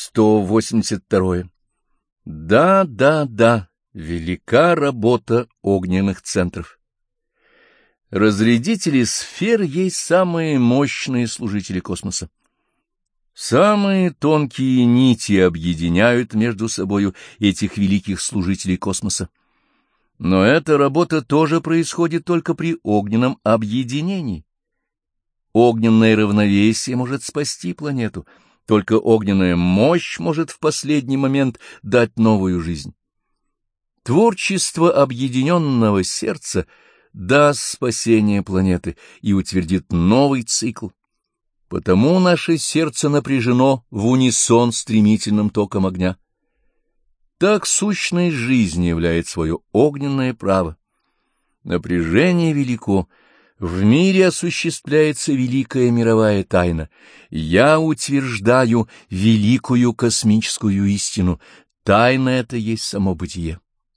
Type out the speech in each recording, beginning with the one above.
182. Да, да, да, велика работа огненных центров. Разрядители сфер есть самые мощные служители космоса. Самые тонкие нити объединяют между собою этих великих служителей космоса. Но эта работа тоже происходит только при огненном объединении. Огненное равновесие может спасти планету, только огненная мощь может в последний момент дать новую жизнь. Творчество объединенного сердца даст спасение планеты и утвердит новый цикл. Потому наше сердце напряжено в унисон стремительным током огня. Так сущность жизни являет свое огненное право. Напряжение велико, в мире осуществляется великая мировая тайна. Я утверждаю великую космическую истину. Тайна эта есть само бытие.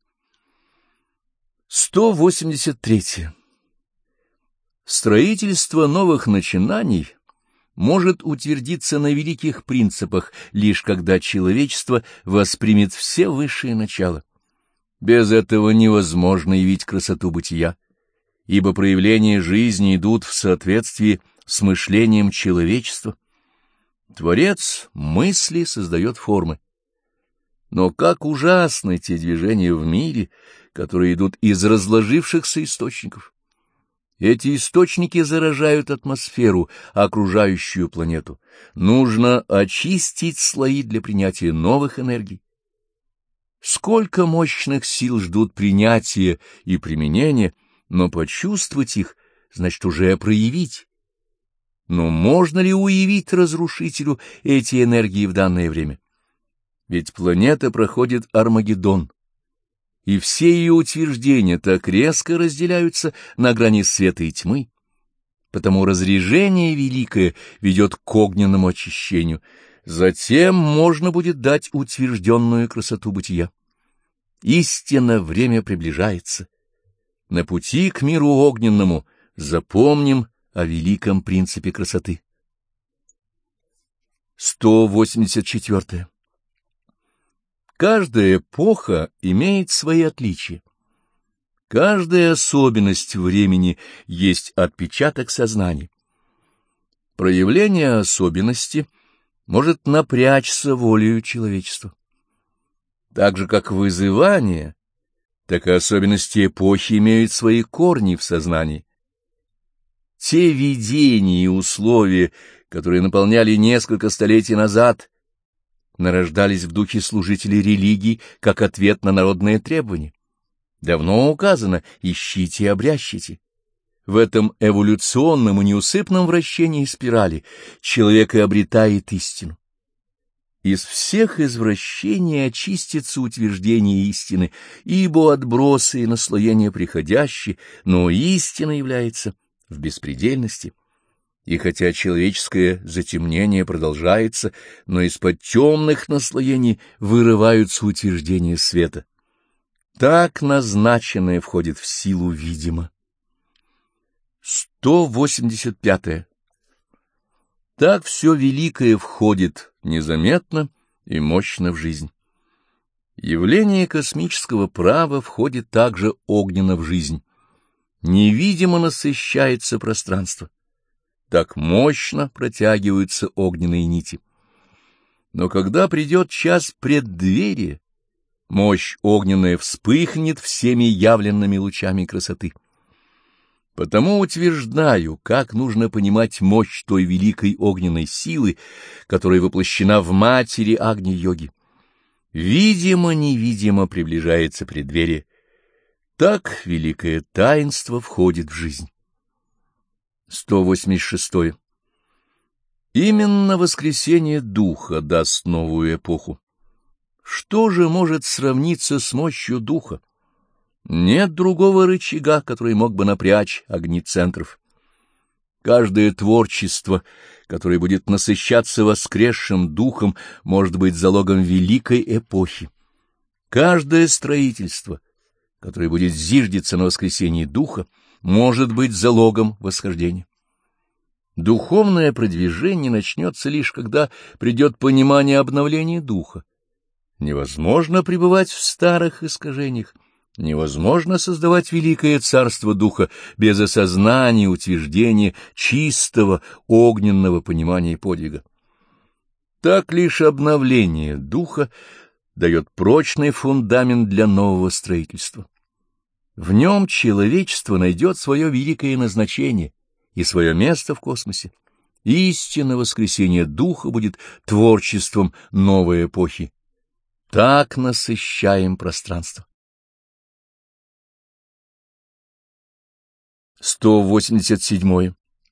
183. Строительство новых начинаний может утвердиться на великих принципах, лишь когда человечество воспримет все высшие начала. Без этого невозможно явить красоту бытия, ибо проявления жизни идут в соответствии с мышлением человечества. Творец мысли создает формы. Но как ужасны те движения в мире, которые идут из разложившихся источников. Эти источники заражают атмосферу, окружающую планету. Нужно очистить слои для принятия новых энергий. Сколько мощных сил ждут принятия и применения, но почувствовать их значит уже проявить. Но можно ли уявить разрушителю эти энергии в данное время? Ведь планета проходит Армагеддон, и все ее утверждения так резко разделяются на грани света и тьмы. Потому разрежение великое ведет к огненному очищению. Затем можно будет дать утвержденную красоту бытия. Истинно время приближается. На пути к миру огненному запомним о великом принципе красоты. 184. Каждая эпоха имеет свои отличия. Каждая особенность времени есть отпечаток сознания. Проявление особенности может напрячься волею человечества. Так же, как вызывание, так и особенности эпохи имеют свои корни в сознании. Те видения и условия, которые наполняли несколько столетий назад, нарождались в духе служителей религий как ответ на народные требования. Давно указано «ищите и обрящите». В этом эволюционном и неусыпном вращении спирали человек и обретает истину. Из всех извращений очистится утверждение истины, ибо отбросы и наслоения приходящие, но истина является в беспредельности. И хотя человеческое затемнение продолжается, но из-под темных наслоений вырываются утверждения света. Так назначенное входит в силу видимо. 185. Так все великое входит незаметно и мощно в жизнь. Явление космического права входит также огненно в жизнь. Невидимо насыщается пространство. Так мощно протягиваются огненные нити. Но когда придет час преддверия, мощь огненная вспыхнет всеми явленными лучами красоты. Потому утверждаю, как нужно понимать мощь той великой огненной силы, которая воплощена в матери Агни-йоги. Видимо-невидимо приближается преддверие. Так великое таинство входит в жизнь. 186. Именно воскресение Духа даст новую эпоху. Что же может сравниться с мощью Духа? Нет другого рычага, который мог бы напрячь огни центров. Каждое творчество, которое будет насыщаться воскресшим Духом, может быть залогом великой эпохи. Каждое строительство, которое будет зиждиться на воскресении Духа, может быть залогом восхождения. Духовное продвижение начнется лишь когда придет понимание обновления духа. Невозможно пребывать в старых искажениях, невозможно создавать великое царство духа без осознания и утверждения чистого огненного понимания и подвига. Так лишь обновление духа дает прочный фундамент для нового строительства. В нем человечество найдет свое великое назначение и свое место в космосе. Истинное воскресение духа будет творчеством новой эпохи. Так насыщаем пространство. 187.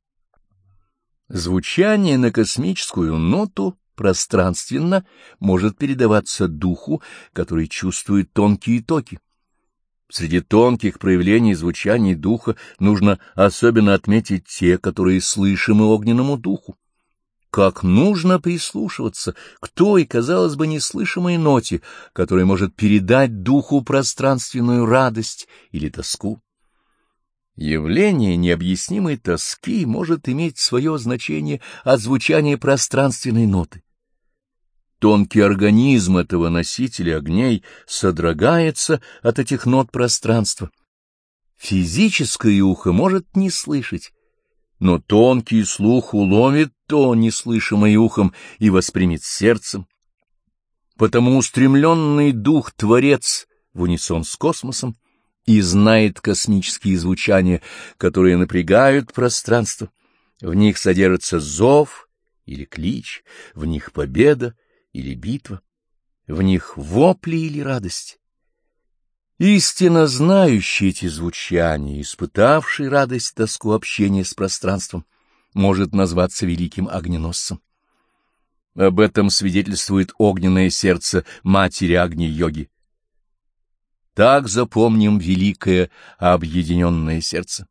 Звучание на космическую ноту пространственно может передаваться духу, который чувствует тонкие токи. Среди тонких проявлений звучания духа нужно особенно отметить те, которые слышимы огненному духу. Как нужно прислушиваться к той, казалось бы, неслышимой ноте, которая может передать духу пространственную радость или тоску. Явление необъяснимой тоски может иметь свое значение от звучания пространственной ноты. Тонкий организм этого носителя огней содрогается от этих нот пространства. Физическое ухо может не слышать, но тонкий слух уловит то, неслышимое ухом, и воспримет сердцем. Потому устремленный дух-творец в унисон с космосом и знает космические звучания, которые напрягают пространство. В них содержится зов или клич, в них победа или битва, в них вопли или радость. Истинно знающий эти звучания, испытавший радость и тоску общения с пространством, может назваться великим огненосцем. Об этом свидетельствует огненное сердце матери Агни-йоги. Так запомним великое объединенное сердце.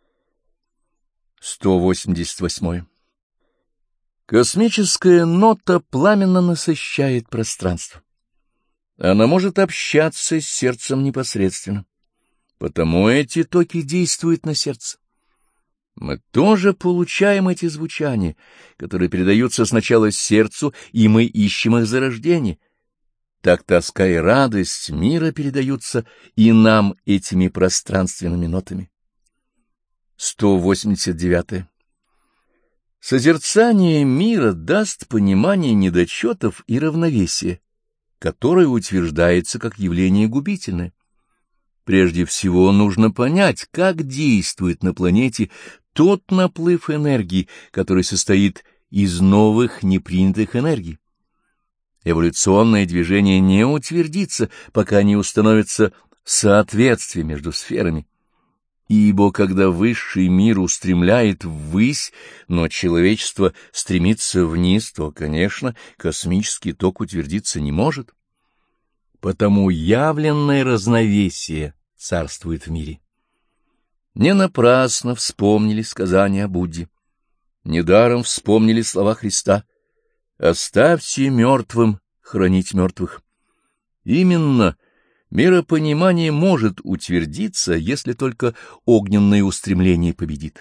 188. Космическая нота пламенно насыщает пространство. Она может общаться с сердцем непосредственно, потому эти токи действуют на сердце. Мы тоже получаем эти звучания, которые передаются сначала сердцу, и мы ищем их зарождение. Так тоска и радость мира передаются и нам этими пространственными нотами. 189. Созерцание мира даст понимание недочетов и равновесия, которое утверждается как явление губительное. Прежде всего нужно понять, как действует на планете тот наплыв энергии, который состоит из новых непринятых энергий. Эволюционное движение не утвердится, пока не установится соответствие между сферами. Ибо когда высший мир устремляет ввысь, но человечество стремится вниз, то, конечно, космический ток утвердиться не может. Потому явленное разновесие царствует в мире. Не напрасно вспомнили сказания о Будде. Недаром вспомнили слова Христа: «Оставьте мертвым хранить мертвых». Именно миропонимание может утвердиться, если только огненное устремление победит.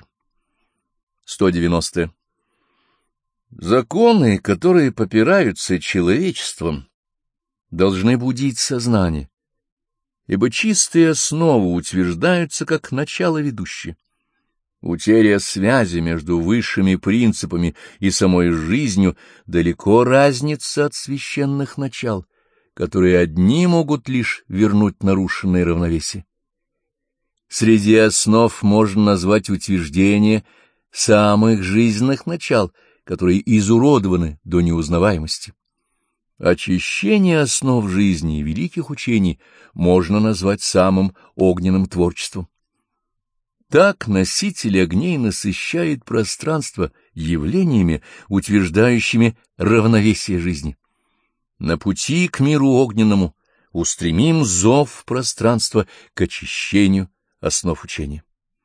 190. Законы, которые попираются человечеством, должны будить сознание, ибо чистые основы утверждаются как начало ведущее. Утеря связи между высшими принципами и самой жизнью далеко разнится от священных начал, которые одни могут лишь вернуть нарушенное равновесие. Среди основ можно назвать утверждение самых жизненных начал, которые изуродованы до неузнаваемости. Очищение основ жизни и великих учений можно назвать самым огненным творчеством. Так носитель огней насыщает пространство явлениями, утверждающими равновесие жизни. На пути к миру огненному устремим зов пространства к очищению основ учения.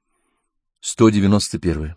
191.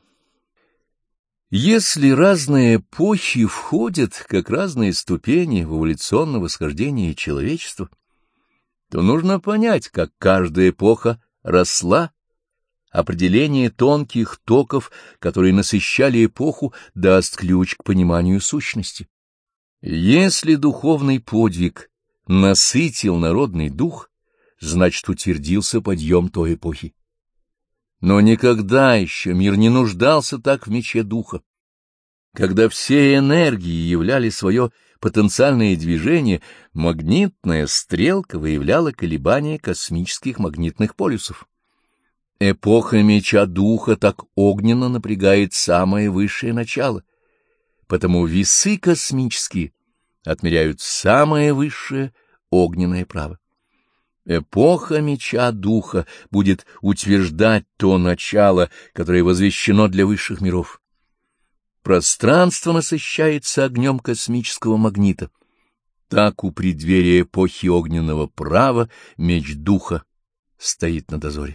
Если разные эпохи входят, как разные ступени в эволюционное восхождение человечества, то нужно понять, как каждая эпоха росла, определение тонких токов, которые насыщали эпоху, даст ключ к пониманию сущности. Если духовный подвиг насытил народный дух, значит, утвердился подъем той эпохи. Но никогда еще мир не нуждался так в мече духа. Когда все энергии являли свое потенциальное движение, магнитная стрелка выявляла колебания космических магнитных полюсов. Эпоха меча духа так огненно напрягает самое высшее начало, потому весы космические отмеряют самое высшее огненное право. Эпоха меча духа будет утверждать то начало, которое возвещено для высших миров. Пространство насыщается огнем космического магнита. Так у преддверия эпохи огненного права меч духа стоит на дозоре.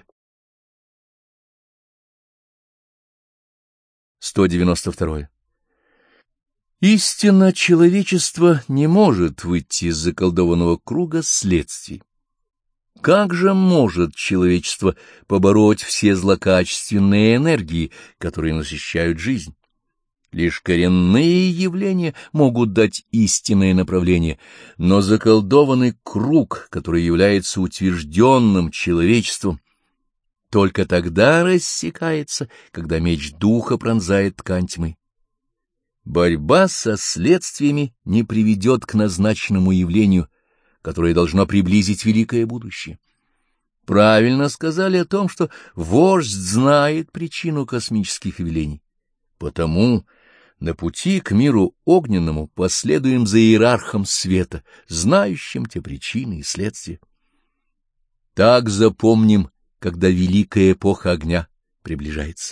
192. Истинно, человечество не может выйти из заколдованного круга следствий. Как же может человечество побороть все злокачественные энергии, которые насыщают жизнь? Лишь коренные явления могут дать истинное направление, но заколдованный круг, который является утвержденным человечеством, только тогда рассекается, когда меч духа пронзает ткань тьмы. Борьба со следствиями не приведет к назначенному явлению, которое должно приблизить великое будущее. Правильно сказали о том, что вождь знает причину космических явлений. Потому на пути к миру огненному последуем за иерархом света, знающим те причины и следствия. Так запомним, когда великая эпоха огня приближается.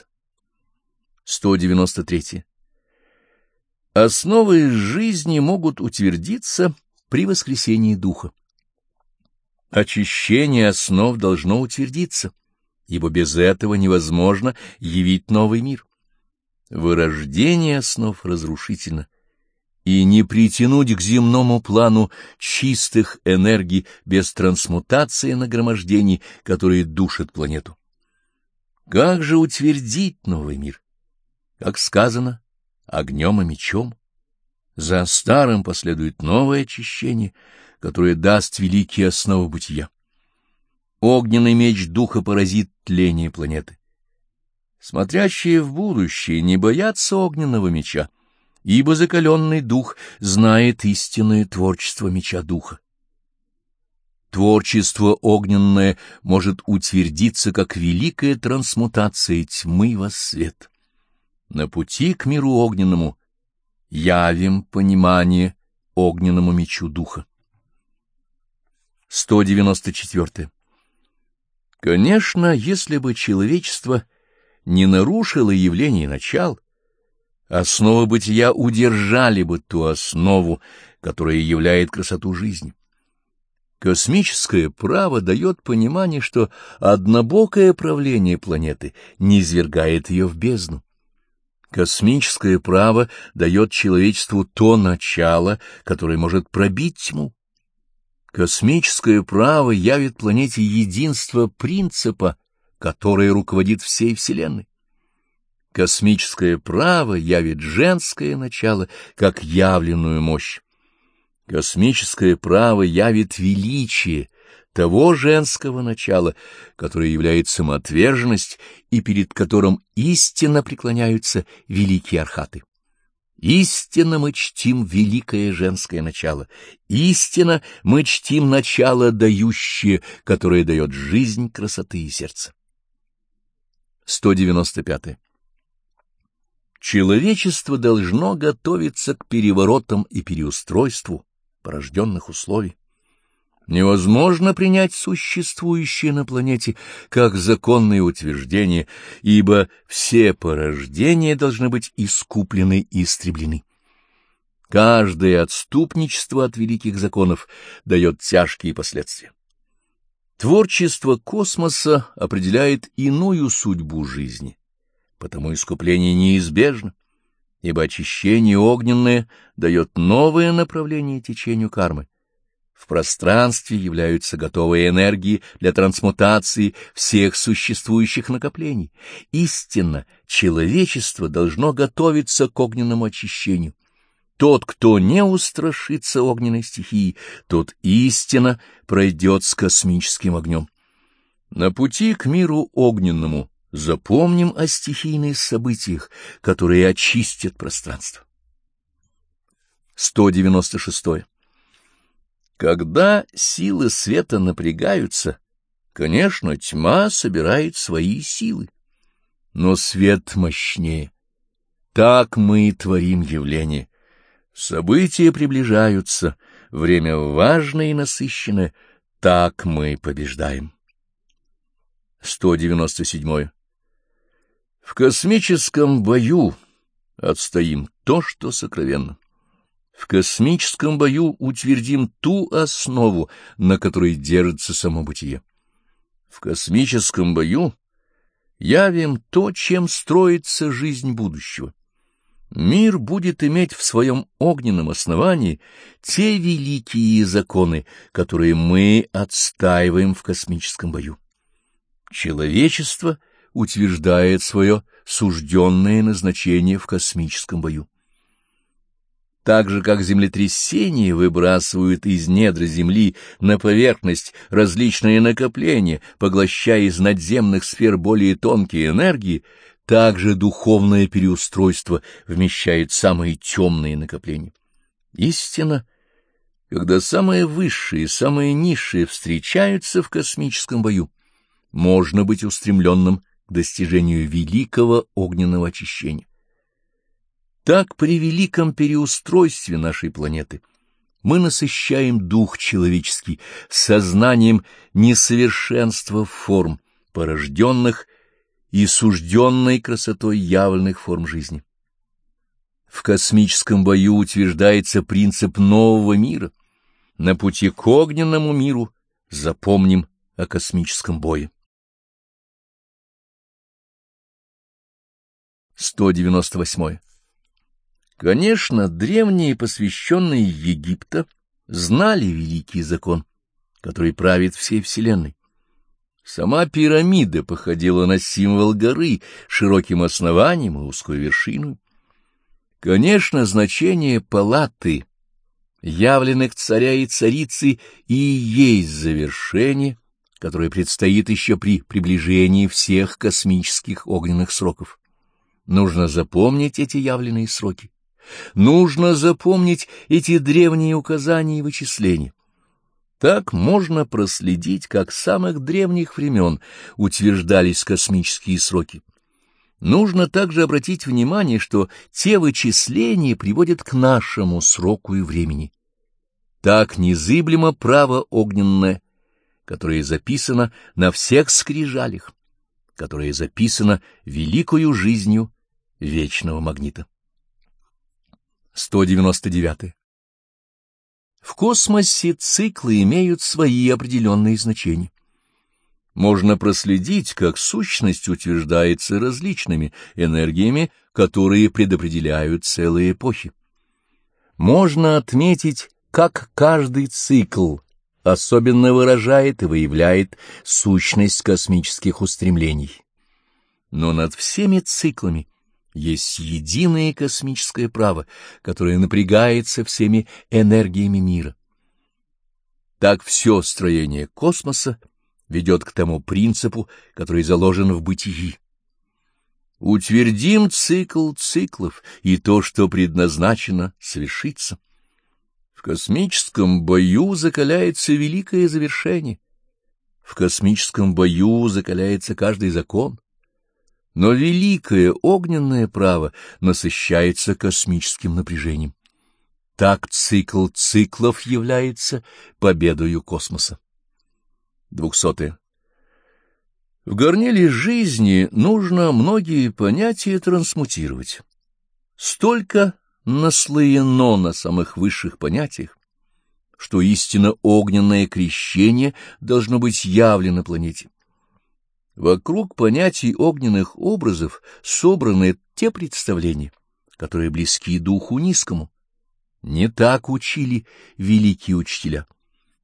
193. Основы жизни могут утвердиться при воскресении духа. Очищение основ должно утвердиться, ибо без этого невозможно явить новый мир. Вырождение основ разрушительно, и не притянуть к земному плану чистых энергий без трансмутации нагромождений, которые душат планету. Как же утвердить новый мир? Как сказано, огнем и мечом. За старым последует новое очищение, которое даст великие основы бытия. Огненный меч духа поразит тление планеты. Смотрящие в будущее не боятся огненного меча, ибо закаленный дух знает истинное творчество меча духа. Творчество огненное может утвердиться как великая трансмутация тьмы во свет. На пути к миру огненному явим понимание огненному мечу духа. 194. Конечно, если бы человечество не нарушило явление начал, основы бытия удержали бы ту основу, которая являет красоту жизни. Космическое право дает понимание, что однобокое правление планеты низвергает ее в бездну. Космическое право дает человечеству то начало, которое может пробить тьму. Космическое право явит планете единство принципа, которое руководит всей Вселенной. Космическое право явит женское начало как явленную мощь. Космическое право явит величие того женского начала, которое является самоотверженность и перед которым истинно преклоняются великие архаты. Истинно мы чтим великое женское начало, истинно мы чтим начало дающее, которое дает жизнь, красоты и сердце. 195. Человечество должно готовиться к переворотам и переустройству порожденных условий. Невозможно принять существующее на планете как законное утверждение, ибо все порождения должны быть искуплены и истреблены. Каждое отступничество от великих законов дает тяжкие последствия. Творчество космоса определяет иную судьбу жизни, потому искупление неизбежно, ибо очищение огненное дает новое направление течению кармы. В пространстве являются готовые энергии для трансмутации всех существующих накоплений. Истинно, человечество должно готовиться к огненному очищению. Тот, кто не устрашится огненной стихии, тот истинно пройдет с космическим огнем. На пути к миру огненному запомним о стихийных событиях, которые очистят пространство. 196. Когда силы света напрягаются, конечно, тьма собирает свои силы, но свет мощнее. Так мы и творим явление. События приближаются, время важное и насыщенное, так мы побеждаем. 197. В космическом бою отстоим то, что сокровенно. В космическом бою утвердим ту основу, на которой держится само бытие. В космическом бою явим то, чем строится жизнь будущего. Мир будет иметь в своем огненном основании те великие законы, которые мы отстаиваем в космическом бою. Человечество утверждает свое сужденное назначение в космическом бою. Так же, как землетрясения выбрасывают из недр земли на поверхность различные накопления, поглощая из надземных сфер более тонкие энергии, так же духовное переустройство вмещает самые темные накопления. Истина, когда самые высшие и самые низшие встречаются в космическом бою, можно быть устремленным к достижению великого огненного очищения. Так при великом переустройстве нашей планеты мы насыщаем дух человеческий сознанием несовершенства форм, порожденных и сужденной красотой явленных форм жизни. В космическом бою утверждается принцип нового мира. На пути к огненному миру запомним о космическом бое. 198. Конечно, древние, посвященные Египта, знали великий закон, который правит всей вселенной. Сама пирамида походила на символ горы, широким основанием и узкой вершиной. Конечно, значение палаты, явленных царя и царицы, и есть завершение, которое предстоит еще при приближении всех космических огненных сроков. Нужно запомнить эти явленные сроки. Нужно запомнить эти древние указания и вычисления. Так можно проследить, как с самых древних времен утверждались космические сроки. Нужно также обратить внимание, что те вычисления приводят к нашему сроку и времени. Так незыблемо право огненное, которое записано на всех скрижалях, которое записано великою жизнью вечного магнита. 199. В космосе циклы имеют свои определенные значения. Можно проследить, как сущность утверждается различными энергиями, которые предопределяют целые эпохи. Можно отметить, как каждый цикл особенно выражает и выявляет сущность космических устремлений. Но над всеми циклами есть единое космическое право, которое напрягается всеми энергиями мира. Так все строение космоса ведет к тому принципу, который заложен в бытии. Утвердим цикл циклов, и то, что предназначено, свершится. В космическом бою закаляется великое завершение. В космическом бою закаляется каждый закон. Но великое огненное право насыщается космическим напряжением. Так цикл циклов является победою космоса. 200. В горниле жизни нужно многие понятия трансмутировать. Столько наслоено на самых высших понятиях, что истинно огненное крещение должно быть явлено планете. Вокруг понятий огненных образов собраны те представления, которые близки духу низкому. Не так учили великие учителя.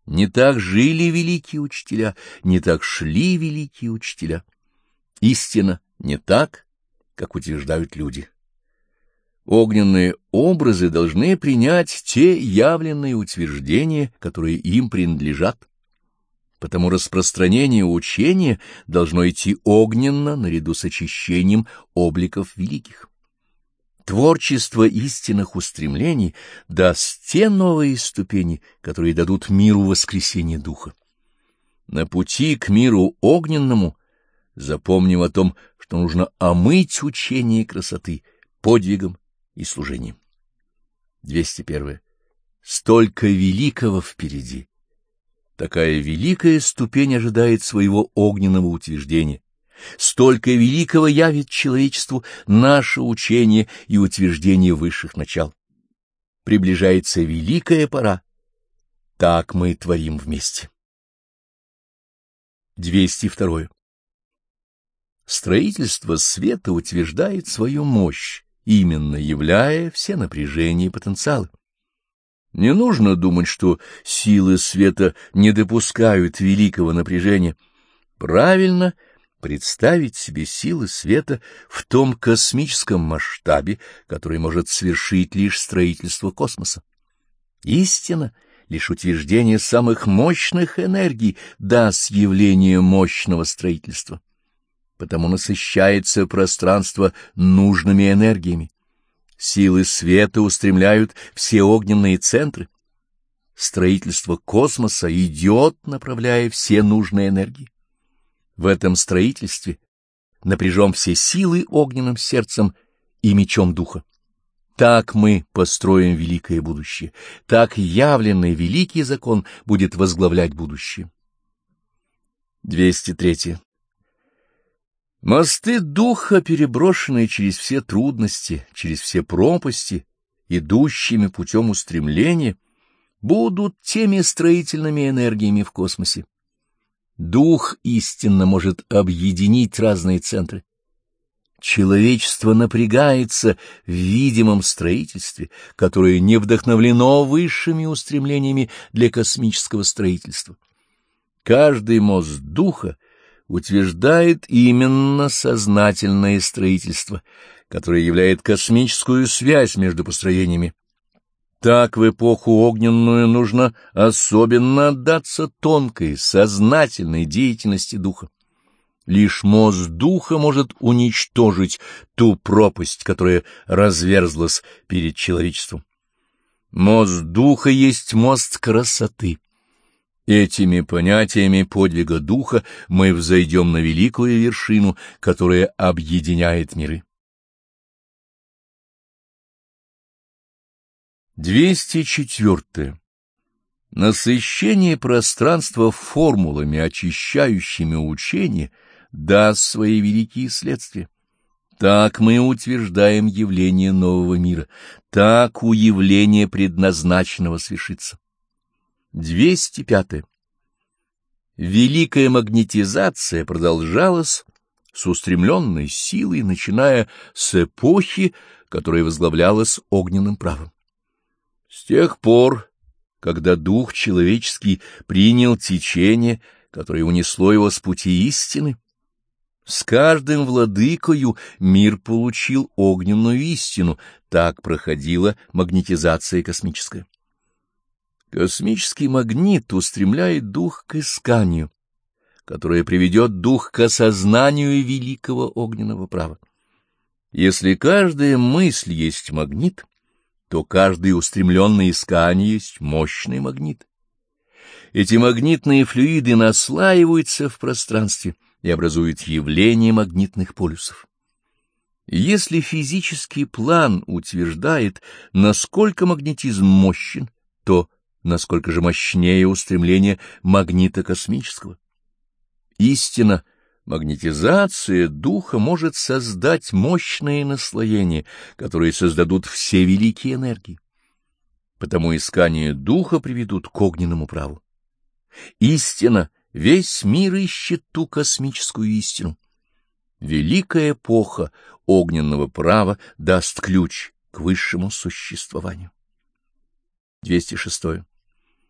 Не так жили великие учителя, не так шли великие учителя. Истина не так, как утверждают люди. Огненные образы должны принять те явленные утверждения, которые им принадлежат. Потому распространение учения должно идти огненно наряду с очищением обликов великих. Творчество истинных устремлений даст те новые ступени, которые дадут миру воскресения духа. На пути к миру огненному запомним о том, что нужно омыть учение красоты подвигом и служением. 201. Столько великого впереди. Такая великая ступень ожидает своего огненного утверждения. Столько великого явит человечеству наше учение и утверждение высших начал. Приближается великая пора. Так мы творим вместе. 202. Строительство света утверждает свою мощь, именно являя все напряжения и потенциалы. Не нужно думать, что силы света не допускают великого напряжения. Правильно представить себе силы света в том космическом масштабе, который может свершить лишь строительство космоса. Истина, лишь утверждение самых мощных энергий даст явление мощного строительства. Потому насыщается пространство нужными энергиями. Силы света устремляют все огненные центры. Строительство космоса идет, направляя все нужные энергии. В этом строительстве напряжем все силы огненным сердцем и мечом духа. Так мы построим великое будущее, так явленный великий закон будет возглавлять будущее. 203. Мосты духа, переброшенные через все трудности, через все пропасти, идущими путем устремления, будут теми строительными энергиями в космосе. Дух истинно может объединить разные центры. Человечество напрягается в видимом строительстве, которое не вдохновлено высшими устремлениями для космического строительства. Каждый мост духа утверждает именно сознательное строительство, которое являет космическую связь между построениями. Так в эпоху огненную нужно особенно отдаться тонкой, сознательной деятельности духа. Лишь мост духа может уничтожить ту пропасть, которая разверзлась перед человечеством. Мост духа есть мост красоты. Этими понятиями подвига духа мы взойдем на великую вершину, которая объединяет миры. 204. Насыщение пространства формулами, очищающими учение, даст свои великие следствия. Так мы утверждаем явление нового мира, так у явления предназначенного свершится. 205. Великая магнетизация продолжалась с устремленной силой, начиная с эпохи, которая возглавлялась огненным правом. С тех пор, когда дух человеческий принял течение, которое унесло его с пути истины, с каждым владыкою мир получил огненную истину, так проходила магнетизация космическая. Космический магнит устремляет дух к исканию, которое приведет дух к осознанию великого огненного права. Если каждая мысль есть магнит, то каждый устремленный искание есть мощный магнит. Эти магнитные флюиды наслаиваются в пространстве и образуют явление магнитных полюсов. Если физический план утверждает, насколько магнетизм мощен, то насколько же мощнее устремление магнита космического. Истина, магнетизация духа может создать мощные наслоения, которые создадут все великие энергии. Потому искания духа приведут к огненному праву. Истина, весь мир ищет ту космическую истину. Великая эпоха огненного права даст ключ к высшему существованию. 206.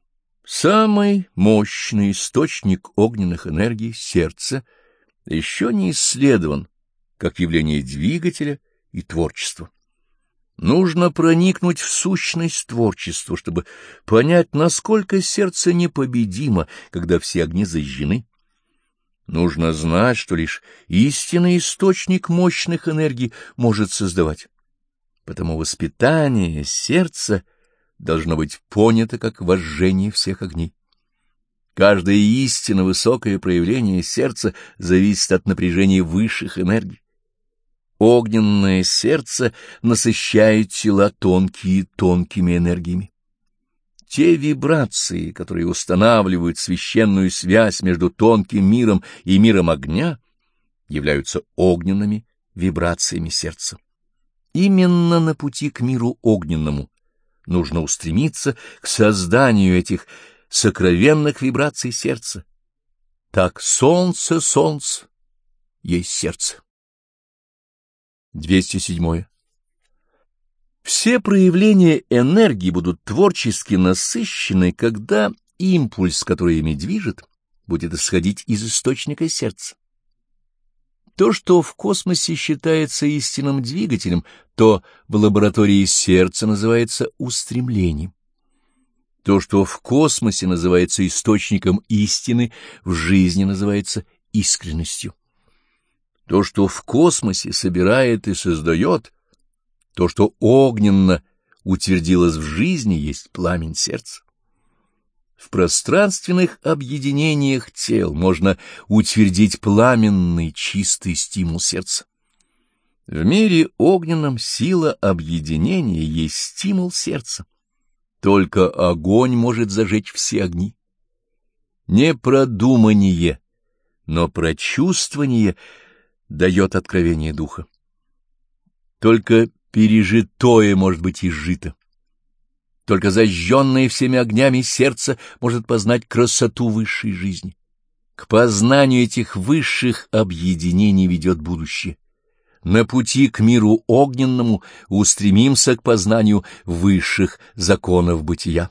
Самый мощный источник огненных энергий — сердце — еще не исследован как явление двигателя и творчества. Нужно проникнуть в сущность творчества, чтобы понять, насколько сердце непобедимо, когда все огни зажжены. Нужно знать, что лишь истинный источник мощных энергий может создавать. Потому воспитание сердца должно быть понято как возжжение всех огней. Каждое истинно высокое проявление сердца зависит от напряжения высших энергий. Огненное сердце насыщает тела тонкие тонкими энергиями. Те вибрации, которые устанавливают священную связь между тонким миром и миром огня, являются огненными вибрациями сердца. Именно на пути к миру огненному нужно устремиться к созданию этих сокровенных вибраций сердца. Так солнце есть сердце. 207. Все проявления энергии будут творчески насыщены, когда импульс, который ими движет, будет исходить из источника сердца. То, что в космосе считается истинным двигателем, то в лаборатории сердца называется устремлением. То, что в космосе называется источником истины, в жизни называется искренностью. То, что в космосе собирает и создает, то, что огненно утвердилось в жизни, есть пламень сердца. В пространственных объединениях тел можно утвердить пламенный чистый стимул сердца. В мире огненном сила объединения есть стимул сердца. Только огонь может зажечь все огни. Не продумание, но прочувствование дает откровение духа. Только пережитое может быть изжито. Только зажженное всеми огнями сердце может познать красоту высшей жизни. К познанию этих высших объединений ведет будущее. На пути к миру огненному устремимся к познанию высших законов бытия.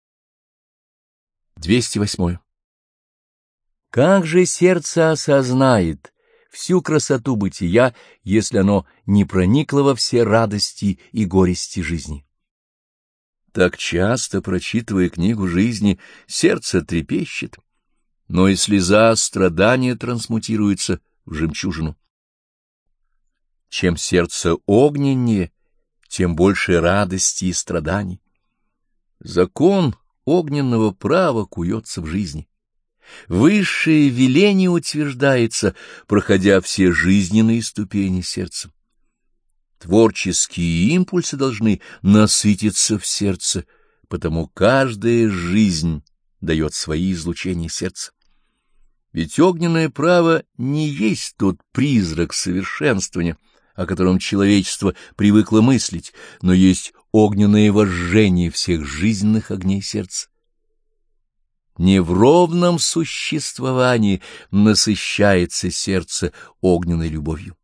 208. Как же сердце осознает всю красоту бытия, если оно не проникло во все радости и горести жизни? Так часто, прочитывая книгу жизни, сердце трепещет, но и слеза страдания трансмутируется в жемчужину. Чем сердце огненнее, тем больше радости и страданий. Закон огненного права куется в жизни. Высшее веление утверждается, проходя все жизненные ступени сердца. Творческие импульсы должны насытиться в сердце, потому каждая жизнь дает свои излучения сердца. Ведь огненное право не есть тот призрак совершенствования, о котором человечество привыкло мыслить, но есть огненное возжжение всех жизненных огней сердца. Не в ровном существовании насыщается сердце огненной любовью.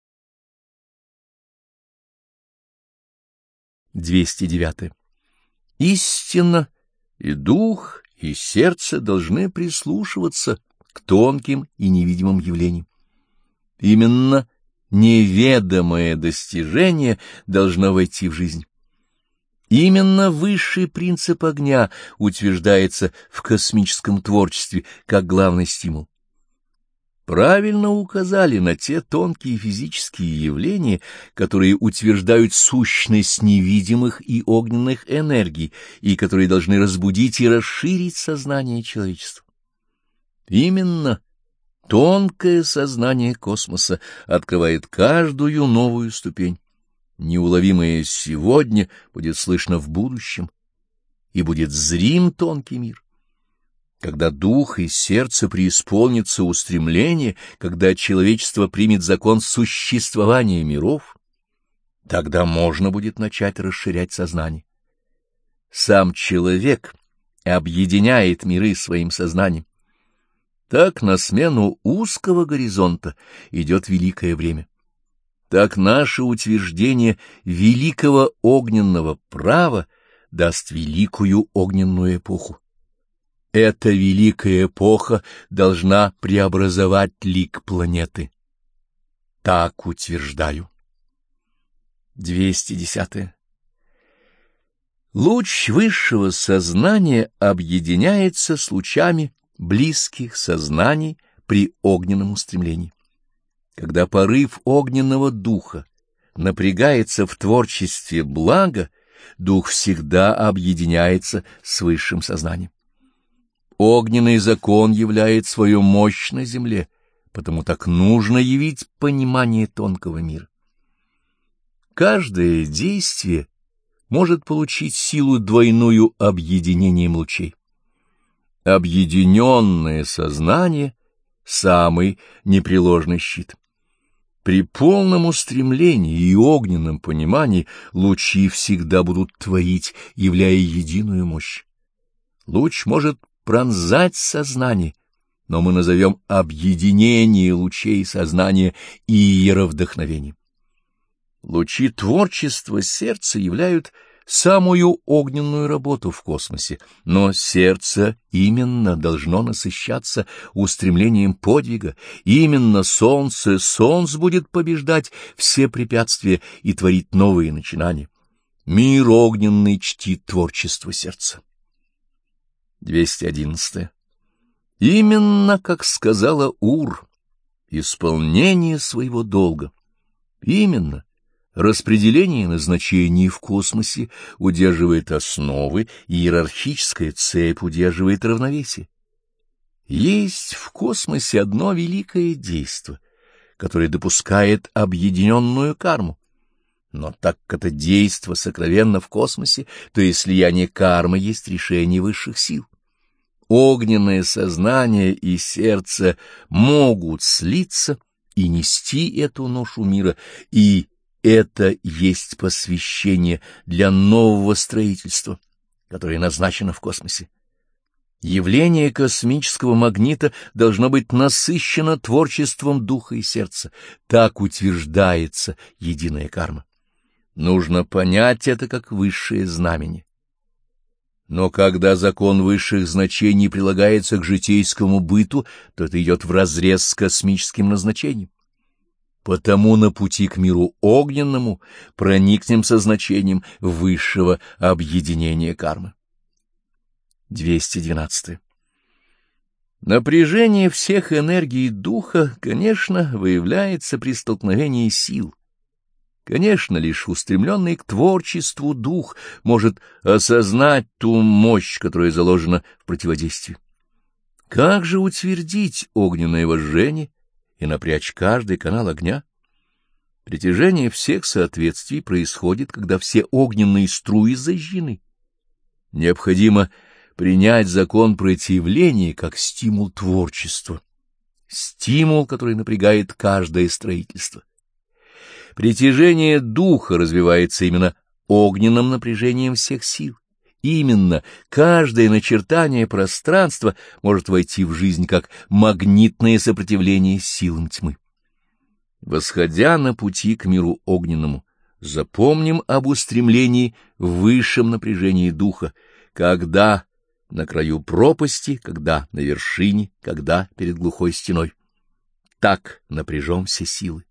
209. Истинно и дух, и сердце должны прислушиваться к тонким и невидимым явлениям. Именно неведомое достижение должно войти в жизнь. Именно высший принцип огня утверждается в космическом творчестве как главный стимул. Правильно указали на те тонкие физические явления, которые утверждают сущность невидимых и огненных энергий, и которые должны разбудить и расширить сознание человечества. Именно тонкое сознание космоса открывает каждую новую ступень. Неуловимое сегодня будет слышно в будущем, и будет зрим тонкий мир. Когда дух и сердце преисполнится устремление, когда человечество примет закон существования миров, тогда можно будет начать расширять сознание. Сам человек объединяет миры своим сознанием. Так на смену узкого горизонта идет великое время. Так наше утверждение великого огненного права даст великую огненную эпоху. Эта великая эпоха должна преобразовать лик планеты. Так утверждаю. 210. Луч высшего сознания объединяется с лучами близких сознаний при огненном устремлении. Когда порыв огненного духа напрягается в творчестве блага, дух всегда объединяется с высшим сознанием. Огненный закон являет свою мощь на земле, потому так нужно явить понимание тонкого мира. Каждое действие может получить силу двойную объединением лучей. Объединенное сознание — самый непреложный щит. При полном устремлении и огненном понимании лучи всегда будут творить, являя единую мощь. Луч может пронзать сознание, но мы назовем объединение лучей сознания иеровдохновением. Лучи творчества сердца являют самую огненную работу в космосе, но сердце именно должно насыщаться устремлением подвига, именно солнце будет побеждать все препятствия и творить новые начинания. Мир огненный чтит творчество сердца. 211. Именно, как сказала Ур, исполнение своего долга. Именно распределение назначений в космосе удерживает основы, и иерархическая цепь удерживает равновесие. Есть в космосе одно великое действо, которое допускает объединенную карму. Но так как это действо сокровенно в космосе, то и слияние кармы есть решение высших сил. Огненное сознание и сердце могут слиться и нести эту ношу мира, и это есть посвящение для нового строительства, которое назначено в космосе. Явление космического магнита должно быть насыщено творчеством духа и сердца. Так утверждается единая карма. Нужно понять это как высшее знамение. Но когда закон высших значений прилагается к житейскому быту, то это идет вразрез с космическим назначением. Потому на пути к миру огненному проникнем со значением высшего объединения кармы. 212. Напряжение всех энергий духа, конечно, выявляется при столкновении сил. Конечно, лишь устремленный к творчеству дух может осознать ту мощь, которая заложена в противодействии. Как же утвердить огненное вожжение и напрячь каждый канал огня? Притяжение всех соответствий происходит, когда все огненные струи зажжены. Необходимо принять закон противления как стимул творчества, стимул, который напрягает каждое строительство. Притяжение духа развивается именно огненным напряжением всех сил. Именно каждое начертание пространства может войти в жизнь как магнитное сопротивление силам тьмы. Восходя на пути к миру огненному, запомним об устремлении в высшем напряжении духа, когда на краю пропасти, когда на вершине, когда перед глухой стеной. Так напряжем все силы.